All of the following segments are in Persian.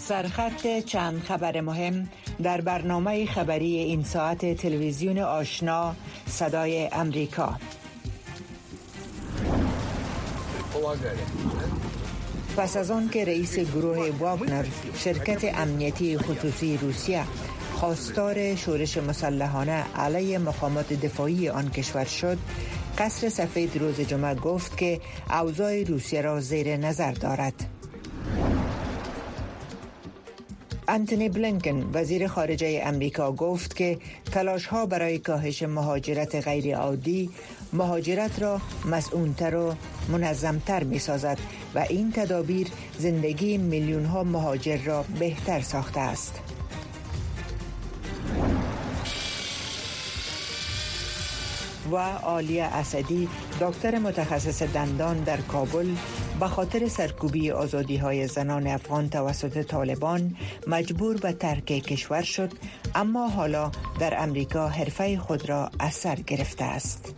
سرخط چند خبر مهم در برنامه خبری این ساعت تلویزیون آشنا صدای امریکا. پس از آن که رئیس گروه واگنر شرکت امنیتی خصوصی روسیه خواستار شورش مسلحانه علیه مقامات دفاعی آن کشور شد، قصر سفید روز جمعه گفت که اوضاع روسیه را زیر نظر دارد. انتونی بلینکن وزیر خارجه امریکا گفت که تلاش‌ها برای کاهش مهاجرت غیرعادی مهاجرت را مسئول‌تر و منظم‌تر می‌سازد و این تدابیر زندگی میلیون‌ها مهاجر را بهتر ساخته است. و عالیه اسدی دکتر متخصص دندان در کابل به خاطر سرکوبی آزادی‌های زنان افغان توسط طالبان مجبور به ترک کشور شد، اما حالا در امریکا حرفه خود را از سر گرفته است.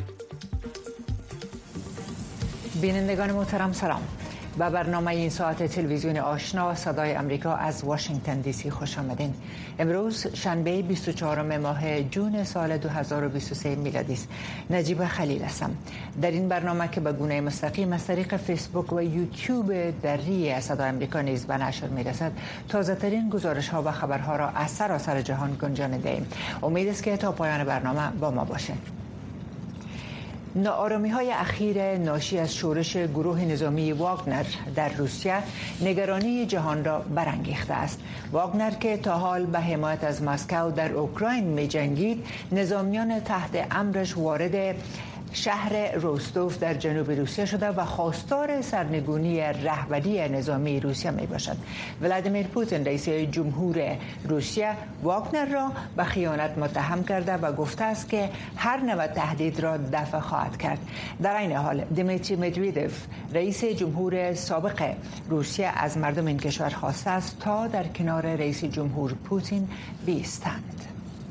بینندگان محترم سلام. به برنامه این ساعت تلویزیون آشنا صدای امریکا از واشنگتن دی سی خوش آمدین. امروز شنبه 24 ماه جون سال 2023 میلادی است. نجیب خلیل هستم. در این برنامه که به گونه مستقیم از طریق فیسبوک و یوتیوب دری صدای امریکا نیز به نشر میرسد، تازه ترین گزارش ها و خبرها را از سراسر جهان گنجانیده ایم. امید است که تا پایان برنامه با ما باشید. ناآرامی‌های اخیر ناشی از شورش گروه نظامی واگنر در روسیه نگرانی جهان را برانگیخته است. واگنر که تا حال به حمایت از مسکو در اوکراین می‌جنگید، نظامیان تحت امرش وارد شهر روستوف در جنوب روسیه شده و خواستار سرنگونی رهبری نظامی روسیه می باشد. ولادیمیر پوتین رئیس جمهور روسیه واگنر را به خیانت متهم کرده و گفته است که هر نوع تهدید را دفع خواهد کرد. در این حال دیمیتری مدویدوف رئیس جمهور سابق روسیه از مردم این کشور خواسته است تا در کنار رئیس جمهور پوتین بایستند.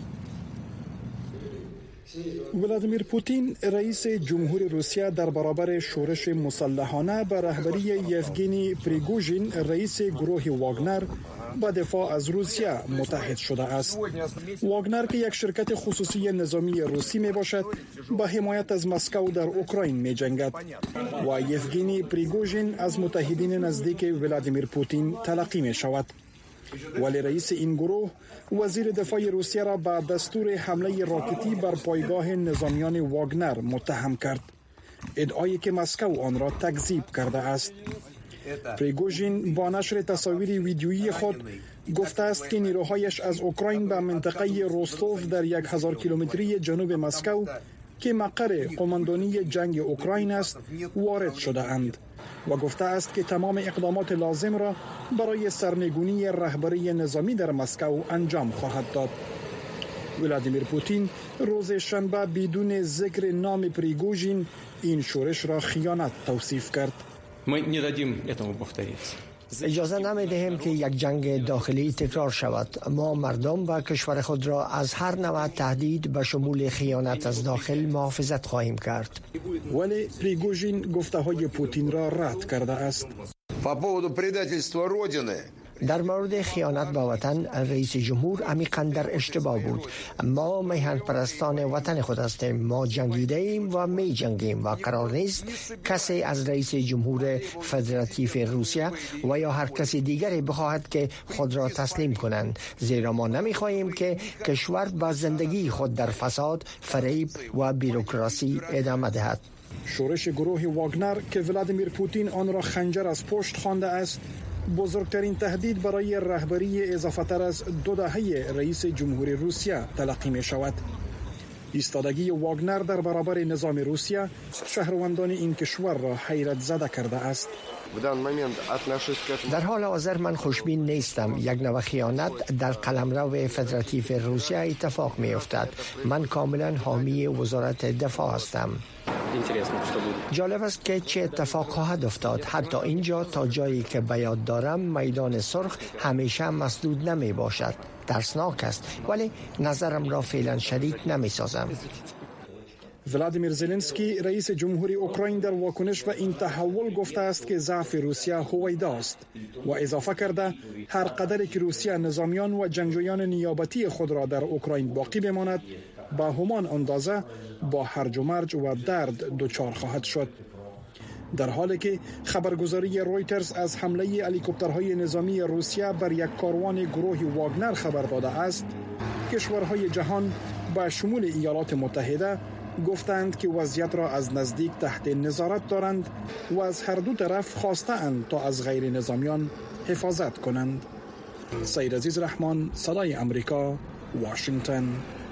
ولادیمیر پوتین رئیس جمهور روسیه در برابر شورش مسلحانه به رهبری یفگنی پریگوژین رئیس گروه واگنر به دفاع از روسیه متحد شده است. واگنر که یک شرکت خصوصی نظامی روسی می باشد، به حمایت از مسکو در اوکراین می جنگد و یفگنی پریگوژین از متحدین نزدیک ولادیمیر پوتین تلقی می شود. ولی رئیس این گروه وزیر دفاع روسیه را با دستور حمله راکتی بر پایگاه نظامیان واگنر متهم کرد، ادعایی که مسکو آن را تکذیب کرده است. پریگوژین با نشر تصاویر ویدیویی خود گفته است که نیروهایش از اوکراین به منطقه روستوف در 1000 کیلومتری جنوب مسکو که مقر قماندانی جنگ اوکراین است وارد شده اند و گفته است که تمام اقدامات لازم را برای سرنگونی رهبری نظامی در مسکو انجام خواهد داد. ولادیمیر پوتین روز شنبه بدون ذکر نام پریگوژین این شورش را خیانت توصیف کرد. اجازه نمی‌دهیم که یک جنگ داخلی تکرار شود. ما مردم و کشور خود را از هر نوع تهدید به شمول خیانت از داخل محافظت خواهیم کرد. ولی پریگوژین گفته‌های پوتین را رد کرده است. در مورد خیانت به وطن، رئیس جمهور عمیقاً در اشتباه بود. ما میهن پرستان وطن خود هستیم. ما جنگیده ایم و می جنگیم و قرار نیست کسی از رئیس جمهور فدراتیو روسیه و یا هر کسی دیگری بخواهد که خود را تسلیم کنند، زیرا ما نمی خواهیم که کشور با زندگی خود در فساد، فریب و بیروکراسی ادامه دهد. شورش گروه واگنر که ولادیمیر پوتین آن را خنجر از پشت خوانده است، بزرگترین تهدید برای رهبری اضافه تر از 2 دهه رئیس جمهور روسیه تلقی می شود. ایستادگی واگنر در برابر نظام روسیه شهروندان این کشور را حیرت زده کرده است. در حال حاضر من خوشبین نیستم. یک نوع خیانت در قلمرو فدراتیو روسیه اتفاق می افتد. من کاملا حامی وزارت دفاع هستم. جالب است که چه اتفاق خواهد افتاد. حتی اینجا تا جایی که به یاد دارم میدان سرخ همیشه مسدود نمی باشد. ترسناک است، ولی نظرم را فعلا شدید نمی سازم. ولادیمیر زلنسکی رئیس جمهوری اوکراین در واکنش به این تحول گفته است که ضعف روسیه هویدا است و اضافه کرده هر قدری که روسیه نظامیان و جنگجویان نیابتی خود را در اوکراین باقی بماند به همان اندازه با هرج و مرج و درد دچار خواهد شد. در حالی که خبرگزاری رویترز از حمله هلیکوپترهای نظامی روسیه بر یک کاروان گروه واگنر خبر داده است، کشورهای جهان به شمول ایالات متحده گفتند که وضعیت را از نزدیک تحت نظارت دارند و از هر دو طرف خواستند تا از غیر نظامیان حفاظت کنند. سید عزیز رحمان، صدای امریکا، واشنگتن.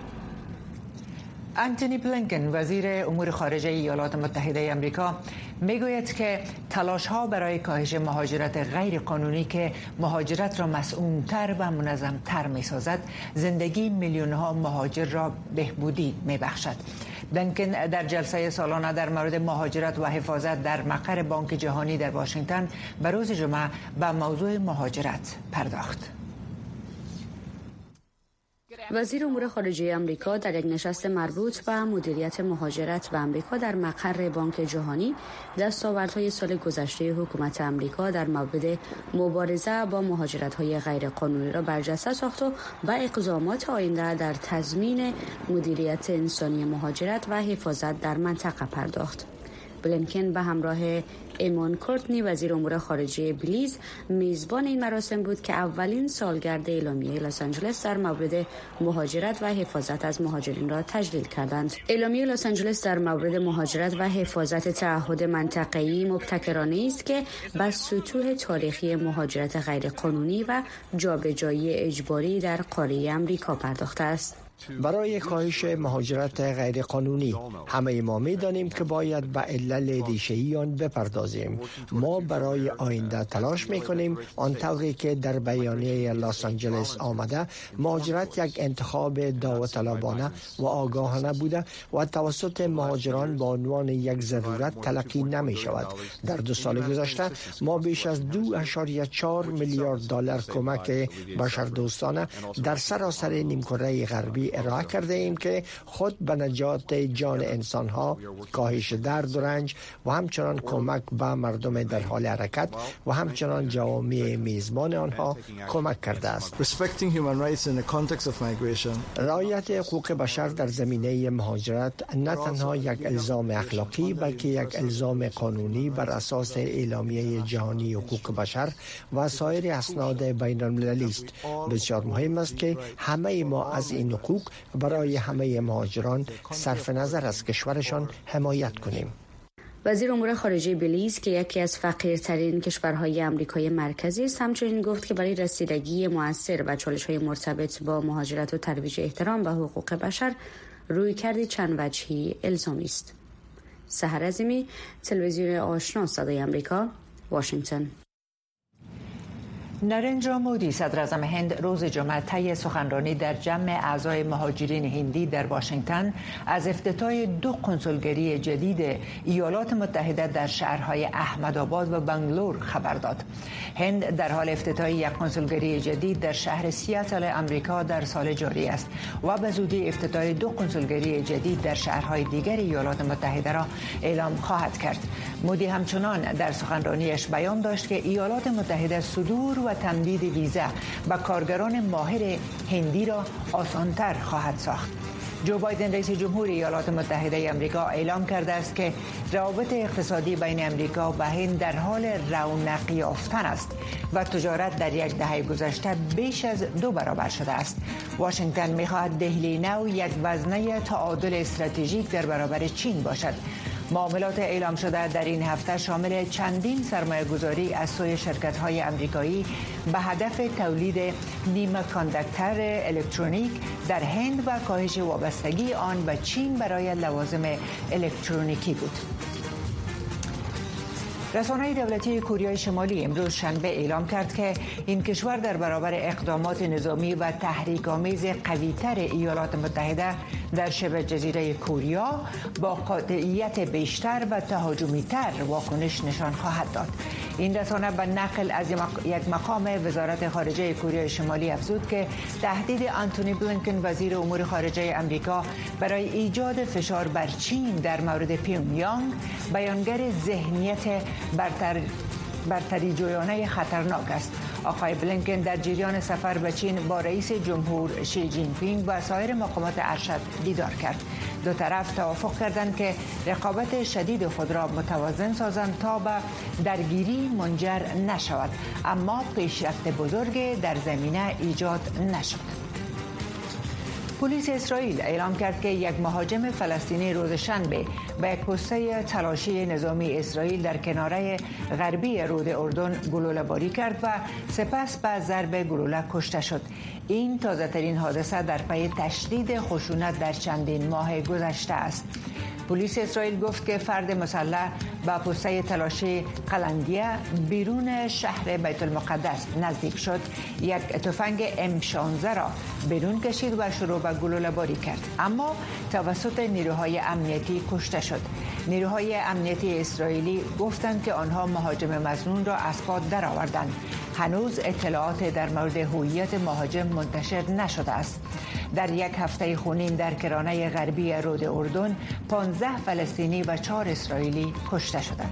انتونی بلینکن وزیر امور خارجه ایالات متحده آمریکا میگوید که تلاش‌ها برای کاهش مهاجرت غیر قانونی که مهاجرت را مسئول‌تر و منظم‌تر می‌سازد، زندگی میلیون‌ها مهاجر را بهبودی می‌بخشد. بلینکن در جلسه سالانه در مورد مهاجرت و حفاظت در مقر بانک جهانی در واشنگتن به روز جمعه به موضوع مهاجرت پرداخت. وزیر امور خارجه آمریکا در یک نشست مربوط به مدیریت مهاجرت به آمریکا در مقر بانک جهانی دستاوردهای سال گذشته حکومت آمریکا در مورد مبارزه با مهاجرت‌های غیرقانونی را برجسته ساخت و به اقدامات آینده در تضمین مدیریت انسانی مهاجرت و حفاظت در منطقه پرداخت. بلینکن به همراه ایمان کورتنی وزیر امور خارجه بلیز میزبان این مراسم بود که اولین سالگرد اعلامیه لس آنجلس در مورد مهاجرت و حفاظت از مهاجرین را تجلیل کردند. اعلامیه لس آنجلس در مورد مهاجرت و حفاظت تعهد منطقه‌ای مبتکرانه است که بر سطوح تاریخی مهاجرت غیرقانونی و جابجایی اجباری در قاره آمریکا پرداخته است. برای کاهش مهاجرت غیرقانونی همه ما می‌دانیم که باید به علل ریشه‌ای آن بپردازیم. ما برای آینده تلاش می‌کنیم آنطوری که در بیانیه لس آنجلس آمده مهاجرت یک انتخاب داوطلبانه و آگاهانه بوده و توسط مهاجران به عنوان یک ضرورت تلقی نمی‌شود. در 2 سال گذشته ما بیش از 2.4 میلیارد دلار کمک بشردوستانه در سراسر نیمکره غربی ارائه کرده ایم که خود به نجات جان انسانها، کاهش درد و رنج و همچنان کمک به مردم در حال حرکت و همچنان جوامع میزبان آنها کمک کرده است. رعایت حقوق بشر در زمینه مهاجرت نه تنها یک الزام اخلاقی بلکه یک الزام قانونی بر اساس اعلامیه جهانی حقوق بشر و سایر اسناد بین المللی است. بسیار مهم است که همه ما از این حقوق برای همه مهاجران صرف نظر از کشورشان حمایت کنیم. وزیر امور خارجه بلیز که یکی از فقیرترین کشورهای آمریکای مرکزی است همچنین گفت که برای رسیدگی مؤثر به چالش‌های مرتبط با مهاجرت و ترویج احترام به حقوق بشر رویکردی چند وجهی الزامی است. سحر عظیمی، تلویزیون آشنا، صدای آمریکا، واشنگتن. نریندرا مودی صدر اعظم هند روز جمعه طی سخنرانی در جمع اعضای مهاجرین هندی در واشنگتن از افتتاح 2 کنسولگری جدید ایالات متحده در شهرهای احمدآباد و بنگلور خبر داد. هند در حال افتتاح یک کنسولگری جدید در شهر سیاتل امریکا در سال جاری است و به زودی افتتاح 2 کنسولگری جدید در شهرهای دیگر ایالات متحده را اعلام خواهد کرد. مودی همچنان در سخنرانیش بیان داشت که ایالات متحده صدور و تمدید ویزا به کارگران ماهر هندی را آسان‌تر خواهد ساخت. جو بایدن رئیس جمهور ایالات متحده آمریکا اعلام کرده است که روابط اقتصادی بین آمریکا و هند در حال رونق یافتن است و تجارت در یک دهه گذشته بیش از 2 برابر شده است. واشنگتن می‌خواهد دهلی نو یک وزنه تعادل استراتژیک در برابر چین باشد. معاملات اعلام شده در این هفته شامل چندین سرمایه‌گذاری از سوی شرکت‌های آمریکایی به هدف تولید نیمه کاندکتر الکترونیک در هند و کاهش وابستگی آن به چین برای لوازم الکترونیکی بود. رسانه دولتی کره شمالی امروز شنبه اعلام کرد که این کشور در برابر اقدامات نظامی و تحریک‌آمیز قوی‌تر ایالات متحده در شبه جزیره کره با قاطعیت بیشتر و تهاجمی‌تر واکنش نشان خواهد داد. این رسانه به نقل از یک مقام وزارت خارجه کره شمالی افزود که تهدید آنتونی بلینکن وزیر امور خارجه آمریکا برای ایجاد فشار بر چین در مورد پیونگیانگ بیانگر ذهنیت برتری جویانه خطرناک است. آقای بلینکن در جریان سفر به چین با رئیس جمهور شی جین پینگ و سایر مقامات ارشد دیدار کرد. دو طرف توافق کردند که رقابت شدید خود را متوازن سازند تا به درگیری منجر نشود، اما پیشرفت بزرگ در زمینه ایجاد نشد. پلیس اسرائیل اعلام کرد که یک مهاجم فلسطینی روز شنبه به یک پسته تلاشی نظامی اسرائیل در کناره غربی رود اردن گلوله‌باری کرد و سپس به ضرب گلوله کشته شد. این تازه‌ترین حادثه در پی تشدید خشونت در چندین ماه گذشته است. پلیس اسرائیل گفت که فرد مسلح به پسته تلاشی قلندیه بیرون شهر بیت المقدس نزدیک شد، یک تفنگ M16 را بیرون کشید و شروع به گلوله‌باری کرد، اما توسط نیروهای امنیتی کشته شد. نیروهای امنیتی اسرائیلی گفتند که آنها مهاجم مظنون را از پا درآوردند. هنوز اطلاعات در مورد هویت مهاجم منتشر نشده است. در یک هفته خونین در کرانه غربی رود اردن 15 فلسطینی و 4 اسرائیلی کشته شدند.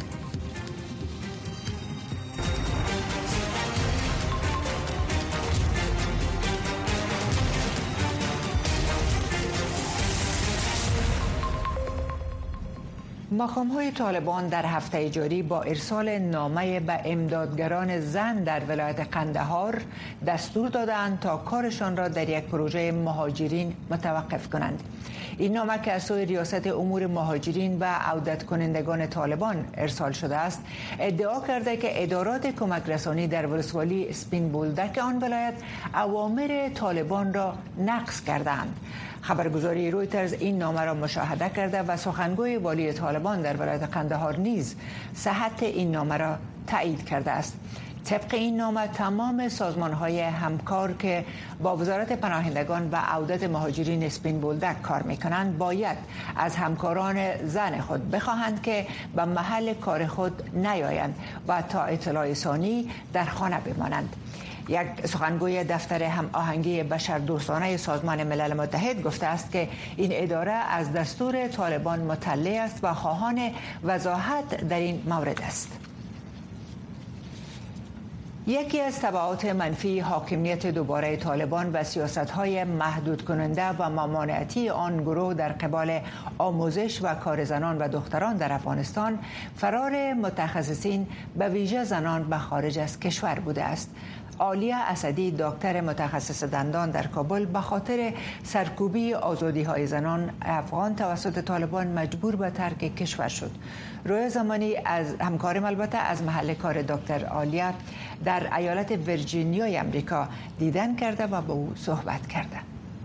مقام‌های طالبان در هفته جاری با ارسال نامه به امدادگران زن در ولایت قندهار دستور دادند تا کارشان را در یک پروژه مهاجرین متوقف کنند. این نامه که از سوی ریاست امور مهاجرین و عودت کنندگان طالبان ارسال شده است، ادعا کرده که ادارات کمک رسانی در ولسوالی اسپین بولدک آن ولایت اوامر طالبان را نقض کردند. خبرگزاری رویترز این نامه را مشاهده کرده و سخنگوی والی طالبان در ولایت قندهار نیز صحت این نامه را تایید کرده است. طبق این نامه تمام سازمان‌های همکار که با وزارت پناهندگان و عودت مهاجرین اسپین بولدک کار می‌کنند باید از همکاران زن خود بخواهند که به محل کار خود نیایند و تا اطلاع ثانی در خانه بمانند. یک سخنگوی دفتر هماهنگی بشردوستانه سازمان ملل متحد گفته است که این اداره از دستور طالبان مطلع است و خواهان وضاحت در این مورد است. یکی از تبعات منفی حاکمیت دوباره طالبان و سیاست‌های محدود کننده و ممانعتی آن گروه در قبال آموزش و کار زنان و دختران در افغانستان فرار متخصصین به ویژه زنان به خارج از کشور بوده است. عالیه اسدی، دکتر متخصص دندان در کابل، به خاطر سرکوبی آزادی‌های زنان افغان توسط طالبان مجبور به ترک کشور شد. روی زمانی از همکارم البته از محل کار دکتر عالیه در ایالت ویرجینیای امریکا دیدن کرده و با او صحبت کرده.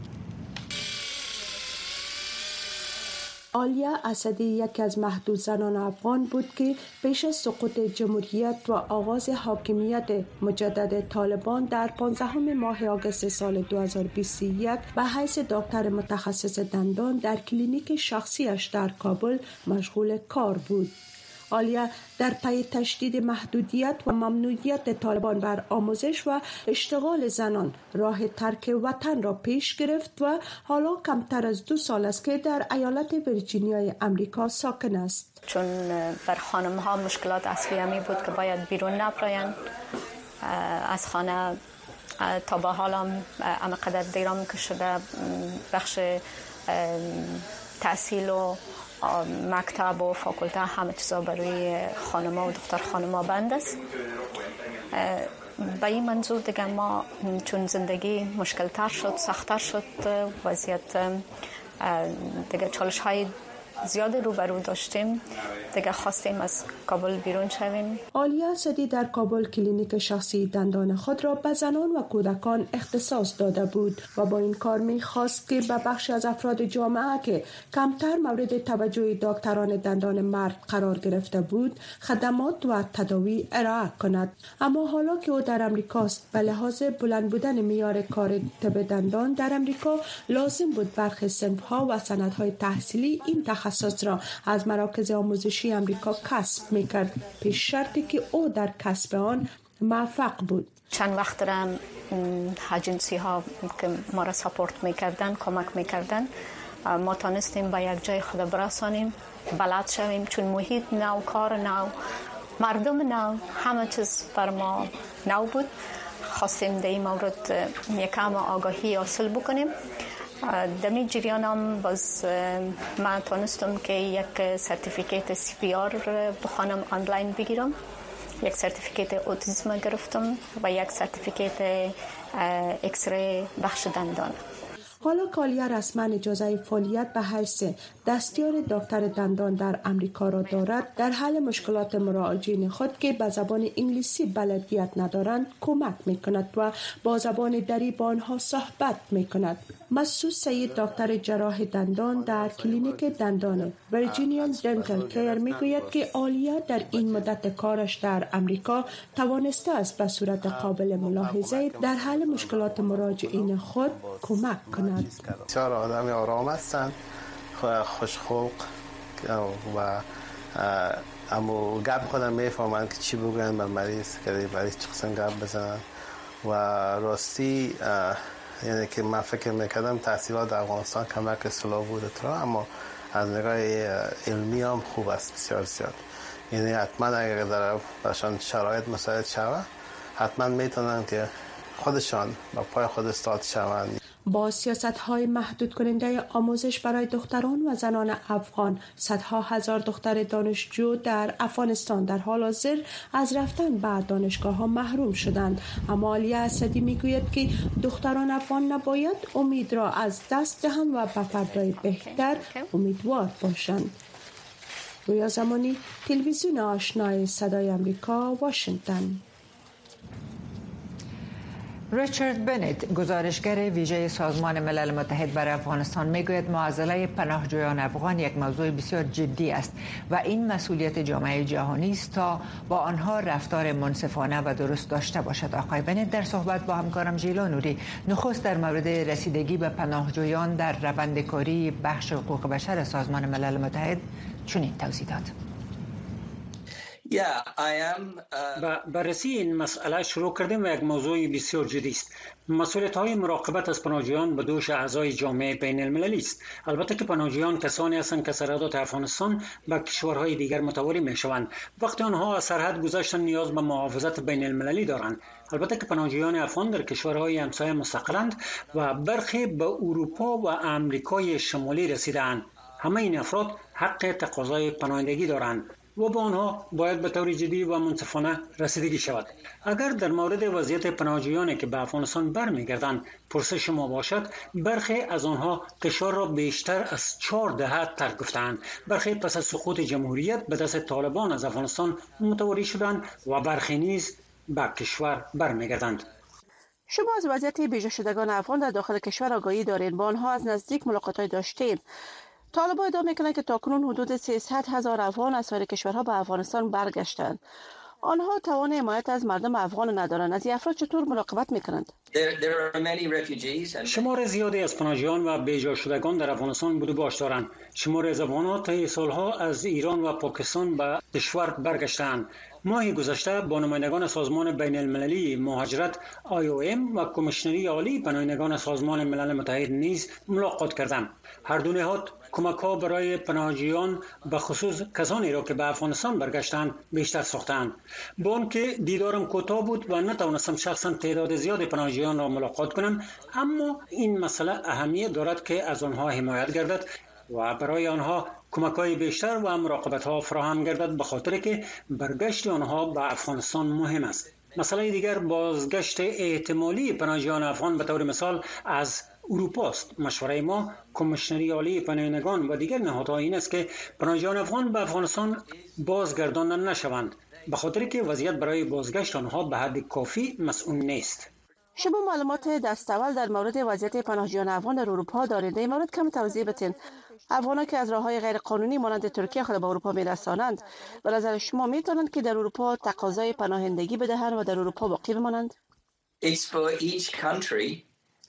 عالیه اسدی یکی از محدود زنان افغان بود که پیش از سقوط جمهوریت و آغاز حاکمیت مجدد طالبان در 15 ماه آگوست سال 2021 به حیث دکتر متخصص دندان در کلینیک شخصیش در کابل مشغول کار بود. عالیه در پی تشدید محدودیت و ممنوعیت طالبان بر آموزش و اشتغال زنان راه ترک وطن را پیش گرفت و حالا کمتر از 2 سال است که در ایالت ویرجینیای امریکا ساکن است. چون بر خانم ها مشکلات اصلی همی بود که باید بیرون نبرایند از خانه، تا به حال هم قدر دیرام که شده بخش تحصیل و مکتب و فاکولته همه چیزا برای خانم‌ها و دختر خانم‌ها بند است. با این منظور دیگه ما چون زندگی مشکل‌تر شد، سخت‌تر شد، وضعیت دیگه چالش‌های زیاد روبرو داشتیم، دیگه خواستیم از کابل بیرون شویم. عالیه اسدی در کابل کلینیک شخصی دندان خود را به زنان و کودکان اختصاص داده بود و با این کار می‌خواست که به بخشی از افراد جامعه که کمتر مورد توجه دکتران دندان مرد قرار گرفته بود خدمات و تداوی ارائه کند. اما حالا که او در امریکاست، به لحاظ بلند بودن معیار کار طب دندان در امریکا لازم بود برخی صنف‌ها و سندهای تحصیلی این تخصص تخصص را از مراکز آموزشی امریکا کسب میکرد، پیش شرطی که او در کسب آن موفق بود. چند وقت دارم اجنسی ها که ما را ساپورت میکردن، کمک میکردن، ما تانستیم به یک جای خود برسانیم، بلد شویم، چون محیط نو، کار نو، مردم نو، همه چیز بر ما نو بود. خواستیم در این مورد یکم آگاهی حاصل بکنیم. در این جریان هم باز من تانستم که یک سرتیفیکیت CPR بخوانم، آنلاین بگیرم. یک سرتیفیکیت اوتیسم گرفتم و یک سرتیفیکیت اکسری بخش دندان. حالا کالیا رسما اجازه فعالیت به حیث دستیار دکتر دندان در امریکا را دارد. در حل مشکلات مراجعین خود که به زبان انگلیسی بلدیت ندارند کمک میکند و با زبان دری با آنها صحبت میکند. مسعود سید دکتر جراح دندان در کلینیک دندان ورجینیا دنتال کیر میگوید که آلیا در این مدت کارش در امریکا توانسته است به صورت قابل ملاحظه در حل مشکلات مراجعین خود کمک کند. بسیار آدم آرام هستند، خوشخلق و اما گپ خودم میفهمند که چی بگوین به مریض، که مریض چه قسم گپ بزنن. و راستی یعنی که من فکر میکردم تحصیلات در افغانستان کمک سلو بوده ترا، اما از نگاه علمی هم خوب است، بسیار زیاد. یعنی حتما اگر در برشان شرایط مساعد شود حتما میتونن که خودشان با پای خود استاد شوند. با سیاست‌های محدود کننده آموزش برای دختران و زنان افغان، صدها هزار دختر دانشجو در افغانستان در حال حاضر از رفتن به دانشگاه‌ها محروم شدند. اما علیه اسدی میگوید که دختران افغان نباید امید را از دست دهند و به فردای بهتر امیدوار باشند. رویا زمانی، تلویزیون آشنای صدای آمریکا، واشنگتن. ریچارد بنت، گزارشگر ویژه سازمان ملل متحد برای افغانستان، میگوید معضله پناهجویان افغان یک موضوع بسیار جدی است و این مسئولیت جامعه جهانی است تا با آنها رفتار منصفانه و درست داشته باشد. آقای بنت در صحبت با همکارم ژیلا نوری نخست در مورد رسیدگی به پناهجویان در روند کاری بخش حقوق بشر سازمان ملل متحد چنین توضیح داد. بررسی این مسئله شروع کردیم و یک موضوع بسیار جدی است. مسئولیت‌های مراقبت از پناهجویان به دوش اعضای جامعه بین المللی است. البته که پناهجویان کسانی هستند که سرحدات افغانستان به کشورهای دیگر متواری می‌شوند. وقتی آنها از سرحد گذشتن نیاز به محافظت بین المللی دارند. البته که پناهجویان افغان در کشورهای همسایه مستقرند و برخی به اروپا و امریکای شمالی رسیدند. همه این افراد حق تقاضای پناهندگی دارند و با آنها باید به طور جدی و منصفانه رسیدگی شود. اگر در مورد وضعیت پناهجویانی که به افغانستان برمیگردند پرسش ما باشد، برخی از آنها کشور را بیشتر از 4 دهه ترک گفتند. برخی پس از سقوط جمهوریت به دست طالبان از افغانستان متواری شدند و برخی نیز به کشور برمیگردند. شما از وضعیت بیجا شدگان افغان در داخل کشور آگاهی دارید، با آنها از نزدیک ملاقات‌های داشتید. طالبان ادعا میکنند که تاکنون حدود 300,000 افغان از سایر کشورها به افغانستان برگشتند. آنها توان حمایت از مردم افغان ندارند. از این افراد چطور مراقبت میکنند؟ شمار زیادی از پناهجویان و بیجا شدگان در افغانستان بود و باش دارند. شمار از افغانان طی سالها از ایران و پاکستان به کشور برگشتند. ماه گذشته با نمایندگان سازمان بین المللی مهاجرت IOM و کمیشنری عالی پناهندگان سازمان ملل متحد نیز ملاقات کردند. هر دو نهاد کمک‌ها برای پناهجویان به خصوص کسانی را که به افغانستان برگشتند بیشتر ساختند. با آنکه دیدارم کوتاه بود و نتوانستم شخصا تعداد زیاد پناهجویان را ملاقات کنم، اما این مسئله اهمیت دارد که از آنها حمایت گردد و برای آنها کمک‌های بیشتر و مراقبت‌ها فراهم گردد، به خاطر که برگشت آنها به افغانستان مهم است. مسئله دیگر بازگشت احتمالی پناهجویان افغان به طور مثال از اروپا است. مشوره ما کمیشنری عالی پناهندگان و دیگر نهادها این است که پناهجویان افغان به افغانستان بازگردانده نشوند، به خاطر که وضعیت برای بازگشت آنها به حد کافی مسئول نیست. شما معلومات دستاول در مورد وضعیت پناهجویان افغان در اروپا دارید؟ این مورد کم توضیح بدین. افغانان که از راه‌های غیر قانونی مانند ترکیه خود به اروپا می‌رسانند، به نظر شما می‌توانند که در اروپا تقاضای پناهندگی بدهند و در اروپا باقی بمانند؟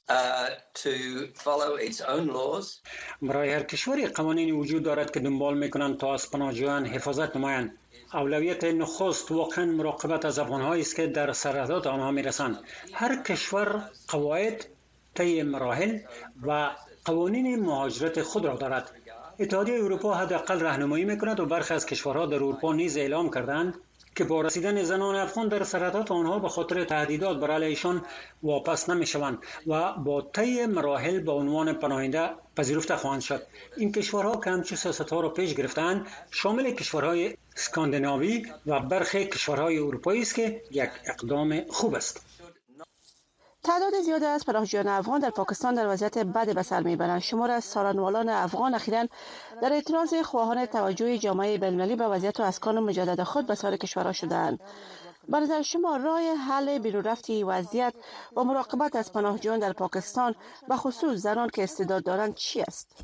برای هر کشوری قوانینی وجود دارد که دنبال میکنند تا از پناهجویان حفاظت نمایند. اولویت نخست واقعا مراقبت از افغان‌هایی است که در سرحدات آنها میرسند. هر کشور قواعد، طی مراحل و قوانین مهاجرت خود را دارد. اتحادیه اروپا حداقل راهنمایی میکند و برخی از کشورها در اروپا نیز اعلام کردند که با رسیدن زنان افغان در سرحدات آنها به خاطر تهدیدات بر علیشان واپس نمیشوند و با طی مراحل به عنوان پناهنده پذیرفته خواهند شد. این کشورها که همچون سیاست‌ها را پیش گرفتند شامل کشورهای اسکاندیناوی و برخی کشورهای اروپایی است که یک اقدام خوب است. تعداد زیادی از پناهجویان افغان در پاکستان در وضعیت بد به سر میبرند. شمار از سالنوالان افغان اخیراً در اعتراض خواهان توجه جامعه بین‌المللی به وضعیت و اسکان مجدد خود به سایر کشورها شدند. به نظر شما راه حل بیرون رفتی وضعیت و مراقبت از پناهجویان در پاکستان به خصوص زنان که استعداد دارند چی است؟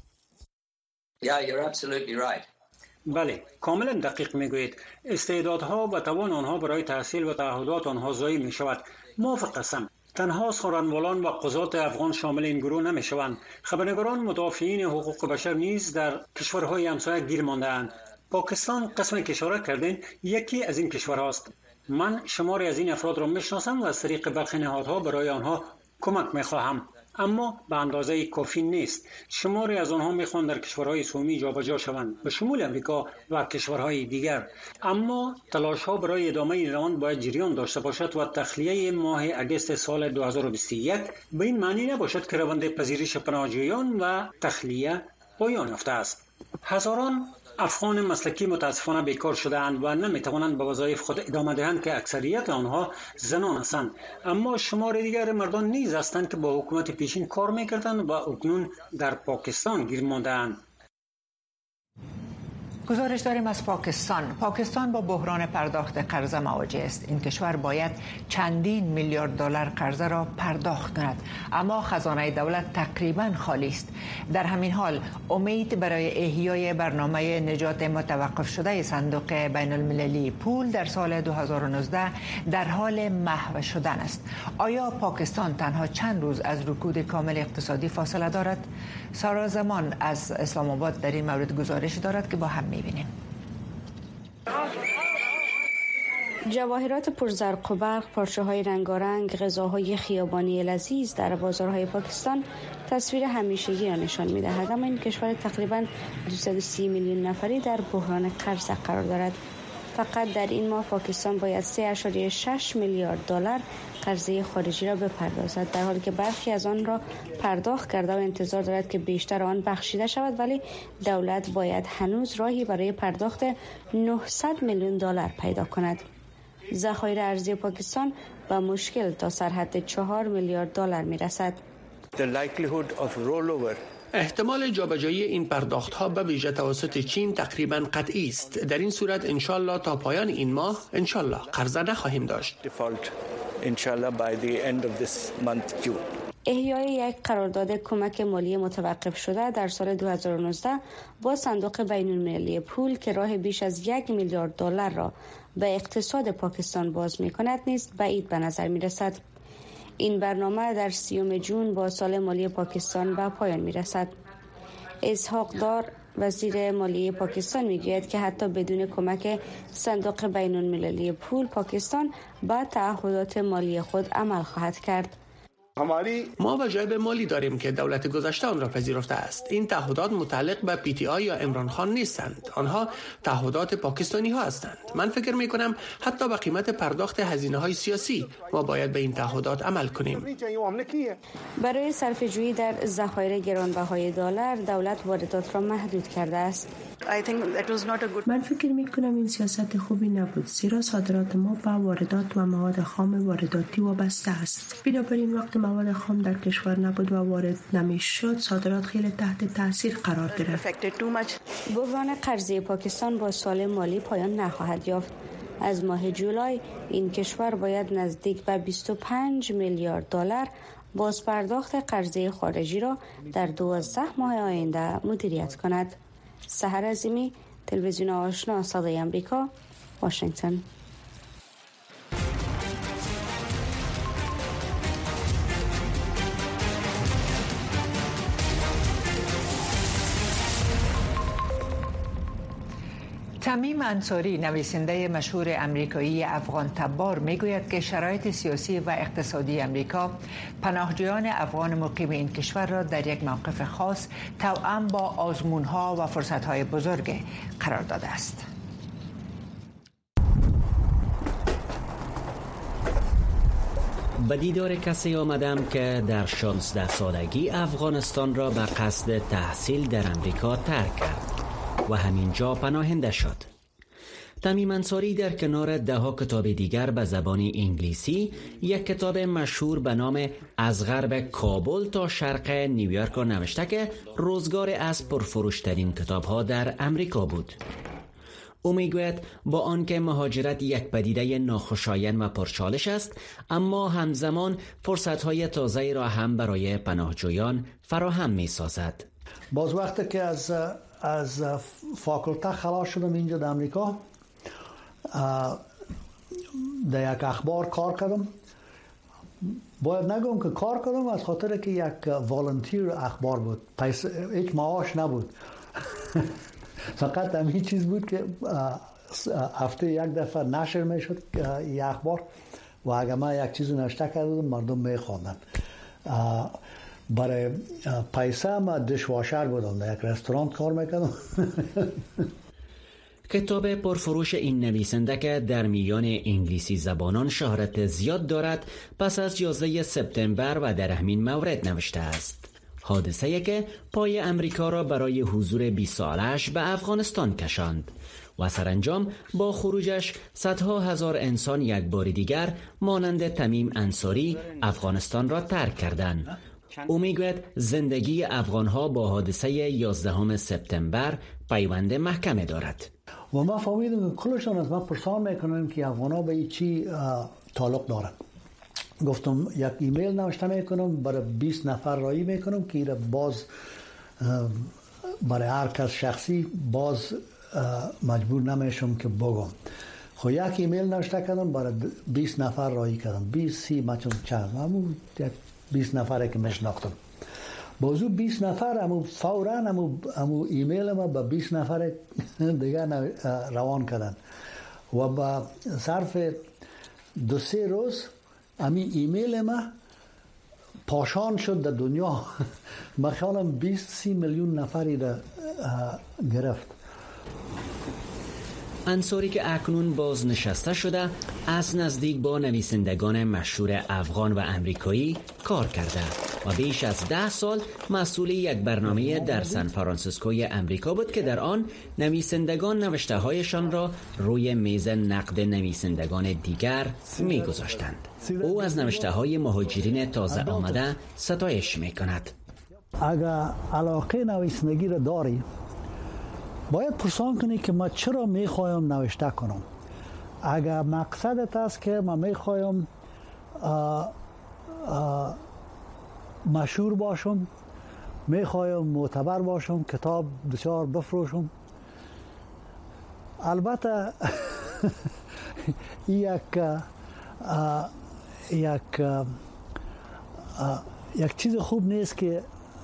بله، کاملا دقیق میگویید. استعدادها و توان آنها برای تحصیل و تعهدات آنها ضایع می شود. موافق هستم. تنها سخنرانان و قضات افغان شامل این گروه نمی شوند. خبرنگاران مدافعین حقوق بشر نیز در کشورهای همسایه گیر مانده‌اند. پاکستان قسم که اشاره کردین یکی از این کشورهاست. من شماری از این افراد را میشناسم و از طریق برخی نهادها برای آنها کمک میخواهم، اما به اندازه کافی نیست. شماری از آنها میخوان در کشورهای سومی جابجا شوند به شمول امریکا و کشورهای دیگر، اما تلاش ها برای ادامه این روند باید جریان داشته باشد و تخلیه ماه اگست سال 2021 به این معنی نباشد که روند پذیرش پناهجویان و تخلیه پایان یافته است. هزاران افغان مسلکی متاسفانه بیکار شده‌اند و نمیتوانند به وظایف خود ادامه دهند که اکثریت آنها زنان هستند، اما شمار دیگر مردان نیز هستند که با حکومت پیشین کار میکردند و اکنون در پاکستان گیر مانده‌اند. گزارش داریم از پاکستان با بحران پرداخت قرض مواجه است. این کشور باید چندین میلیارد دلار قرض را پرداخت کند، اما خزانه دولت تقریبا خالی است. در همین حال امید برای احیای برنامه نجات متوقف شده صندوق بین المللی پول در سال 2019 در حال محو شدن است. آیا پاکستان تنها چند روز از رکود کامل اقتصادی فاصله دارد؟ سارا زمان از اسلام آباد در این مورد گزارش دارد که با هم می‌بینیم. جواهرات پرزرق و برق، پارچه‌های رنگارنگ، غذاهای خیابانی لذیذ در بازارهای پاکستان تصویر همیشگی را نشان می‌دهد، اما این کشور تقریباً 230 میلیون نفری در بحران قرض قرار دارد. فقط در این ماه پاکستان باید 3.6 میلیارد دلار قرضه خارجی را بپردازد، در حالی که برخی از آن را پرداخت کرده و انتظار دارد که بیشتر آن بخشیده شود، ولی دولت باید هنوز راهی برای پرداخت 900 میلیون دلار پیدا کند. ذخایر ارزی پاکستان با مشکل تا سرحد 4 میلیارد دلار میرسد. احتمال جابجایی این پرداخت‌ها به ویژه توسط چین تقریباً قطعی است. در این صورت انشالله تا پایان این ماه انشالله قرضه نخواهیم داشت. احیای یک قرارداد کمک مالی متوقف شده در سال 2019 با صندوق بین المللی پول که راه بیش از 1 میلیارد دلار را به اقتصاد پاکستان باز می‌کند نیز بعید به نظر می‌رسد. این برنامه در 30 جون با سال مالی پاکستان به پایان می‌رسد. اسحاق دار وزیر مالی پاکستان میگوید که حتی بدون کمک صندوق بین المللی پول پاکستان به تعهدات مالی خود عمل خواهد کرد. ما وجایب مالی داریم که دولت گذشته آن را پذیرفته است. این تعهدات متعلق به پی تی آی یا عمران خان نیستند. آنها تعهدات پاکستانی ها هستند. من فکر می کنم حتی به قیمت پرداخت هزینه های سیاسی ما باید به این تعهدات عمل کنیم. برای صرفه‌جویی در ذخایر گرانبهای دلار دولت واردات را محدود کرده است. من فکر می کنم این سیاست خوبی نبود، زیرا صادرات ما به واردات و مواد خام وارداتی وابسته است. بنابراین وقتی مواد خام در کشور نبود و وارد نمیشد، صادرات خیلی تحت تاثیر قرار گرفت. بحران قرضه پاکستان با سال مالی پایان نخواهد یافت. از ماه جولای این کشور باید نزدیک به 25 میلیارد دلار بازپرداخت قرضه خارجی را در 12 ماه آینده مدیریت کند. سحر عظیمی، تلویزیون آشنا، صدای آمریکا، واشنگتن. تمیم انصاری نویسنده مشهور امریکایی افغان تبار میگوید که شرایط سیاسی و اقتصادی امریکا پناهجویان افغان مقیم این کشور را در یک موقف خاص توأم با آزمون‌ها و فرصت‌های بزرگ قرار داده است. به دیدار کسی آمدم که در 16 سالگی افغانستان را به قصد تحصیل در امریکا ترک کرد و همینجا پناهنده شد. تمیم انصاری در کنار ده‌ها کتاب دیگر به زبان انگلیسی یک کتاب مشهور به نام از غرب کابل تا شرق نیویورک را نوشته که روزگار از پرفروشترین کتاب‌ها در امریکا بود. او میگوید با آنکه مهاجرت یک پدیده ناخوشایند و پرچالش است، اما همزمان فرصت‌های تازه‌ای را هم برای پناهجویان فراهم می‌سازد. باز وقتی که از فاکولته خلاص شدم اینجا در امریکا، در یک اخبار کار کردم. باید نگم که کار کردم از خاطر که یک والنتیر اخبار بود، هیچ معاش نبود. فقط همین چیز بود که هفته یک دفعه نشر میشد این اخبار و اگر من یک چیز نوشته کردم مردم میخواندن. برای پیسه من دیشواشر بودم، در یک رستوران کار میکردم. کتاب پرفروش این نویسنده که در میان انگلیسی زبانان شهرت زیاد دارد پس از 11 سپتامبر و در همین مورد نوشته است. حادثه‌ای که پای امریکا را برای حضور 20 سالش به افغانستان کشاند و سرانجام با خروجش صدها هزار انسان یک بار دیگر مانند تمیم انصاری افغانستان را ترک کردند. او میگوید زندگی افغانها با حادثه 11 سپتامبر پیوند محکمی دارد. و ما فهمیدم که کلشان از من پرسان میکنن که افغانها به چی تعلق دارن. گفتم یک ایمیل نوشته میکنم برای 20 نفر رایی میکنم که ایره باز برای هر کس شخصی باز مجبور نمیشم که بگم. خب یک ایمیل نوشته کردم برای 20 نفر رایی کردم، 20 مثلا چند همون 20 نفره که میشناختم. بازو 20 نفر همون فوراً همون ایمیل ما به 20 نفر دیگه روان کردن و با ظرف 2-3 روز همین ایمیل ما پاشان شد در دنیا. من خیالم 20-30 میلیون نفری را گرفت. انصاری که اکنون بازنشسته شده از نزدیک با نویسندگان مشهور افغان و امریکایی کار کرده و بیش از 10 سال مسئول یک برنامه در سان فرانسیسکوی امریکا بود که در آن نویسندگان نوشته هایشان را روی میز نقد نویسندگان دیگر می گذاشتند. او از نوشته های مهاجرین تازه آمده ستایش می کند. اگر علاقه نویسندگی را داری باید پرسان کنی که ما چرا میخوایم نوشته کنم. اگر مقصدت است که ما میخوایم مشهور باشم، میخوایم معتبر باشم، کتاب بسیار بفروشم، البته یک چیز خوب نیست که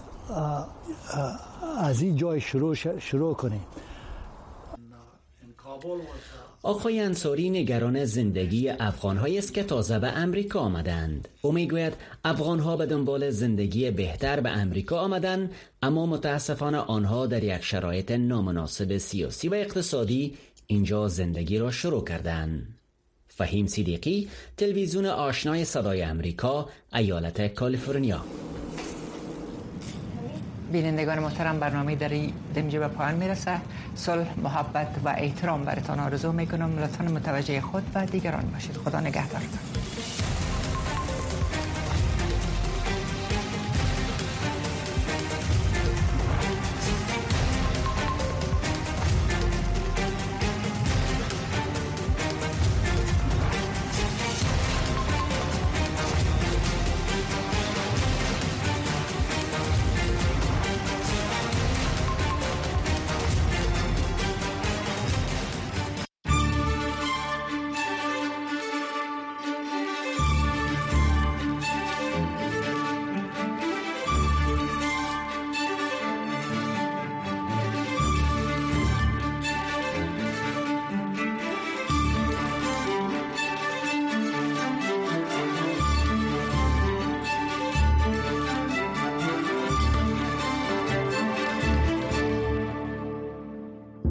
از این جای شروع کنی. آقای انصاری نگران زندگی افغان‌هایی است که تازه به امریکا آمدند. او میگوید افغان‌ها به دنبال زندگی بهتر به امریکا آمدند، اما متاسفانه آنها در یک شرایط نامناسب سیاسی و اقتصادی اینجا زندگی را شروع کردند. فهیم صدیقی، تلویزیون آشنای صدای امریکا، ایالت کالیفرنیا. بینندگان محترم، برنامه در اینجا به پایان میرسه. صلح، محبت و احترام براتان آرزو میکنم. لطفاً متوجه خود و دیگران باشید. خدا نگهدارتان.